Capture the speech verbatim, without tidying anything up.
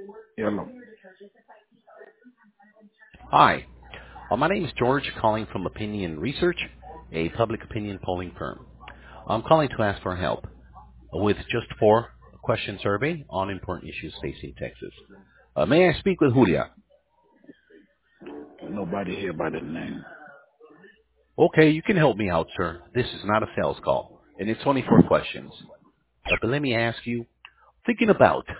Hello. Hi, uh, my name is George, calling from Opinion Research, a public opinion polling firm. I'm calling to ask for help with just four question survey on important issues facing Texas. Uh, may I speak with Julia? Nobody here by that name. Okay, you can help me out, sir. This is not a sales call, and it's only four questions. Uh, but let me ask you, thinking about